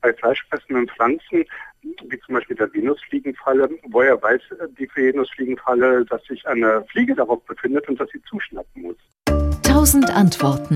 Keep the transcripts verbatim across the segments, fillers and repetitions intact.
bei fleischfressenden Pflanzen, wie zum Beispiel der Venusfliegenfalle, woher weiß die Venusfliegenfalle, dass sich eine Fliege darauf befindet und dass sie zuschnappen muss? Tausend Antworten.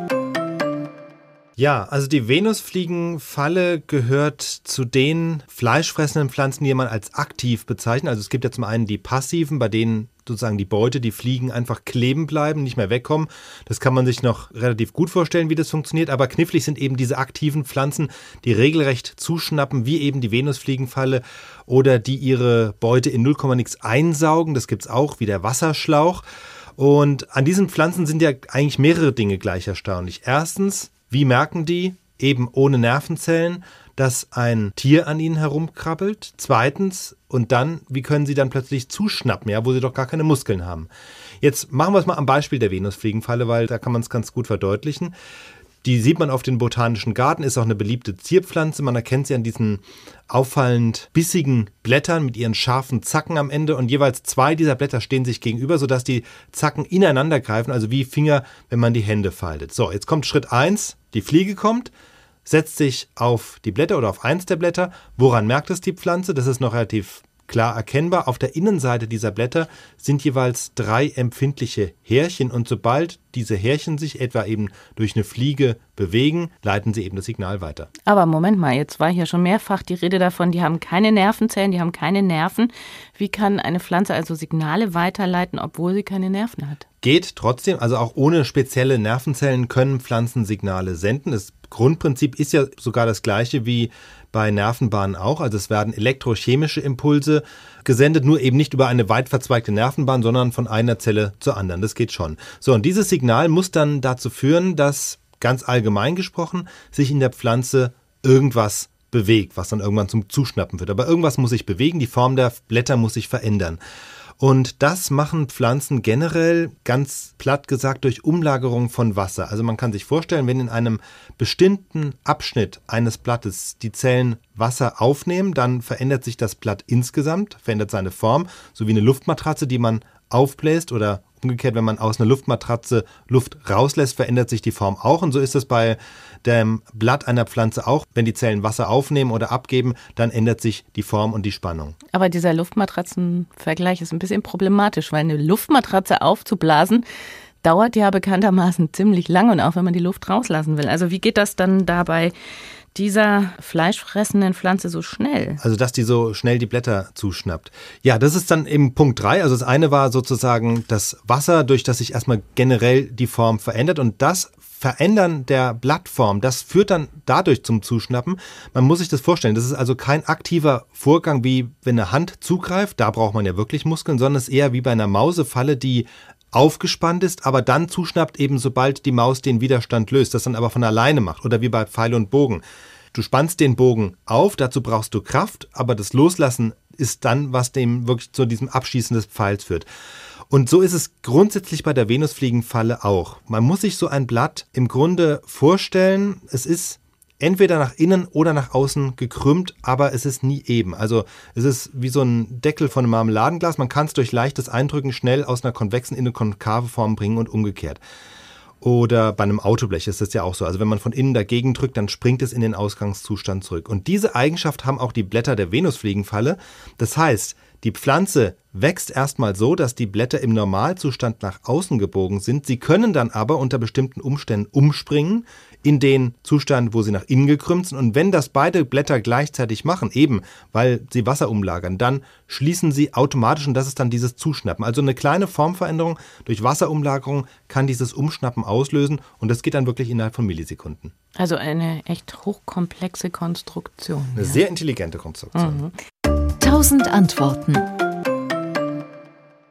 Ja, also die Venusfliegenfalle gehört zu den fleischfressenden Pflanzen, die man als aktiv bezeichnet. Also es gibt ja zum einen die passiven, bei denen sozusagen die Beute, die Fliegen einfach kleben bleiben, nicht mehr wegkommen. Das kann man sich noch relativ gut vorstellen, wie das funktioniert. Aber knifflig sind eben diese aktiven Pflanzen, die regelrecht zuschnappen, wie eben die Venusfliegenfalle oder die ihre Beute in null Komma nix einsaugen. Das gibt's auch, wie der Wasserschlauch. Und an diesen Pflanzen sind ja eigentlich mehrere Dinge gleich erstaunlich. Erstens, wie merken die, eben ohne Nervenzellen, dass ein Tier an ihnen herumkrabbelt? Zweitens, und dann, wie können sie dann plötzlich zuschnappen, ja, wo sie doch gar keine Muskeln haben? Jetzt machen wir es mal am Beispiel der Venusfliegenfalle, weil da kann man es ganz gut verdeutlichen. Die sieht man auf den Botanischen Garten, ist auch eine beliebte Zierpflanze. Man erkennt sie an diesen auffallend bissigen Blättern mit ihren scharfen Zacken am Ende. Und jeweils zwei dieser Blätter stehen sich gegenüber, sodass die Zacken ineinander greifen, also wie Finger, wenn man die Hände faltet. So, jetzt kommt Schritt eins, die Fliege kommt, setzt sich auf die Blätter oder auf eins der Blätter. Woran merkt es die Pflanze? Das ist noch relativ klar erkennbar. Auf der Innenseite dieser Blätter sind jeweils drei empfindliche Härchen und sobald diese Härchen sich etwa eben durch eine Fliege bewegen, leiten sie eben das Signal weiter. Aber Moment mal, jetzt war hier schon mehrfach die Rede davon, die haben keine Nervenzellen, die haben keine Nerven. Wie kann eine Pflanze also Signale weiterleiten, obwohl sie keine Nerven hat? Geht trotzdem, also auch ohne spezielle Nervenzellen können Pflanzen Signale senden. Das Grundprinzip ist ja sogar das gleiche wie bei Nervenbahnen auch. Also es werden elektrochemische Impulse gesendet, nur eben nicht über eine weit verzweigte Nervenbahn, sondern von einer Zelle zur anderen. Das geht schon. So, und dieses Signal muss dann dazu führen, dass ganz allgemein gesprochen sich in der Pflanze irgendwas bewegt, was dann irgendwann zum Zuschnappen wird. Aber irgendwas muss sich bewegen, die Form der Blätter muss sich verändern. Und das machen Pflanzen generell, ganz platt gesagt, durch Umlagerung von Wasser. Also man kann sich vorstellen, wenn in einem bestimmten Abschnitt eines Blattes die Zellen Wasser aufnehmen, dann verändert sich das Blatt insgesamt, verändert seine Form, so wie eine Luftmatratze, die man aufbläst oder umgekehrt, wenn man aus einer Luftmatratze Luft rauslässt, verändert sich die Form auch. Und so ist es bei dem Blatt einer Pflanze auch. Wenn die Zellen Wasser aufnehmen oder abgeben, dann ändert sich die Form und die Spannung. Aber dieser Luftmatratzenvergleich ist ein bisschen problematisch, weil eine Luftmatratze aufzublasen, dauert ja bekanntermaßen ziemlich lang und auch wenn man die Luft rauslassen will. Also wie geht das dann dabei dieser fleischfressenden Pflanze so schnell? Also, dass die so schnell die Blätter zuschnappt. Ja, das ist dann eben Punkt drei. Also das eine war sozusagen das Wasser, durch das sich erstmal generell die Form verändert. Und das Verändern der Blattform, das führt dann dadurch zum Zuschnappen. Man muss sich das vorstellen. Das ist also kein aktiver Vorgang, wie wenn eine Hand zugreift. Da braucht man ja wirklich Muskeln, sondern es ist eher wie bei einer Mausefalle, die aufgespannt ist, aber dann zuschnappt eben, sobald die Maus den Widerstand löst, das dann aber von alleine macht oder wie bei Pfeil und Bogen. Du spannst den Bogen auf, dazu brauchst du Kraft, aber das Loslassen ist dann, was dem wirklich zu diesem Abschießen des Pfeils führt. Und so ist es grundsätzlich bei der Venusfliegenfalle auch. Man muss sich so ein Blatt im Grunde vorstellen, es ist entweder nach innen oder nach außen gekrümmt, aber es ist nie eben. Also es ist wie so ein Deckel von einem Marmeladenglas. Man kann es durch leichtes Eindrücken schnell aus einer konvexen in eine konkave Form bringen und umgekehrt. Oder bei einem Autoblech ist das ja auch so. Also wenn man von innen dagegen drückt, dann springt es in den Ausgangszustand zurück. Und diese Eigenschaft haben auch die Blätter der Venusfliegenfalle. Das heißt, die Pflanze wächst erstmal so, dass die Blätter im Normalzustand nach außen gebogen sind. Sie können dann aber unter bestimmten Umständen umspringen in den Zustand, wo sie nach innen gekrümmt sind. Und wenn das beide Blätter gleichzeitig machen, eben weil sie Wasser umlagern, dann schließen sie automatisch und das ist dann dieses Zuschnappen. Also eine kleine Formveränderung durch Wasserumlagerung kann dieses Umschnappen auslösen und das geht dann wirklich innerhalb von Millisekunden. Also eine echt hochkomplexe Konstruktion. Eine ja. sehr intelligente Konstruktion. Mhm. Tausend Antworten.